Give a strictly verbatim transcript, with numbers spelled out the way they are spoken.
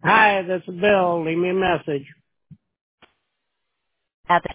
Hi, this is Bill. Leave me a message. At the